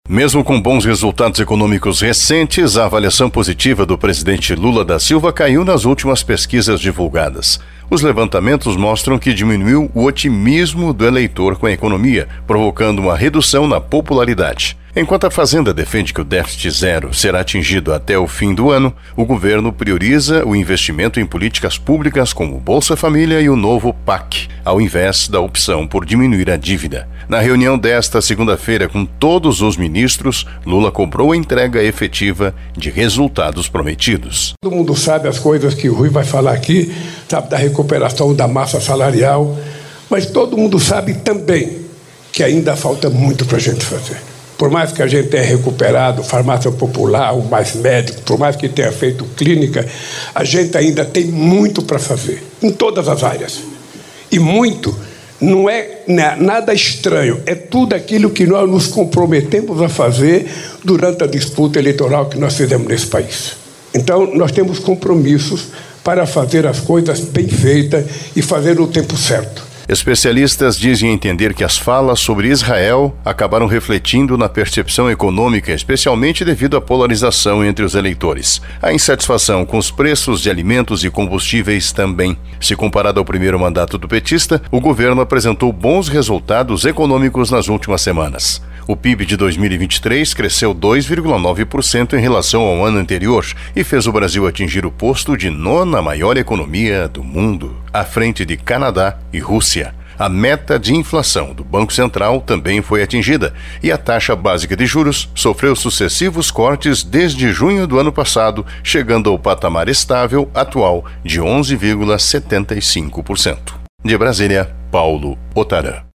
Mesmo com bons resultados econômicos recentes, a avaliação positiva do presidente Lula da Silva caiu nas últimas pesquisas divulgadas. Os levantamentos mostram que diminuiu o otimismo do eleitor com a economia, provocando uma redução na popularidade. Enquanto a Fazenda defende que o déficit zero será atingido até o fim do ano, o governo prioriza o investimento em políticas públicas como o Bolsa Família e o novo PAC, ao invés da opção por diminuir a dívida. Na reunião desta segunda-feira com todos os ministros, Lula cobrou a entrega efetiva de resultados prometidos. Todo mundo sabe as coisas que o Rui vai falar aqui, sabe da recuperação da massa salarial, mas todo mundo sabe também que ainda falta muito para a gente fazer. Por mais que a gente tenha recuperado farmácia popular, o Mais Médico, por mais que tenha feito clínica, a gente ainda tem muito para fazer, em todas as áreas. E muito não é nada estranho, é tudo aquilo que nós nos comprometemos a fazer durante a disputa eleitoral que nós fizemos nesse país. Então, nós temos compromissos para fazer as coisas bem feitas e fazer no tempo certo. Especialistas dizem entender que as falas sobre Israel acabaram refletindo na percepção econômica, especialmente devido à polarização entre os eleitores. A insatisfação com os preços de alimentos e combustíveis também. Se comparado ao primeiro mandato do petista, o governo apresentou bons resultados econômicos nas últimas semanas. O PIB de 2023 cresceu 2,9% em relação ao ano anterior e fez o Brasil atingir o posto de 9ª maior economia do mundo, à frente de Canadá e Rússia. A meta de inflação do Banco Central também foi atingida e a taxa básica de juros sofreu sucessivos cortes desde junho do ano passado, chegando ao patamar estável atual de 11,75%. De Brasília, Paulo Otarã.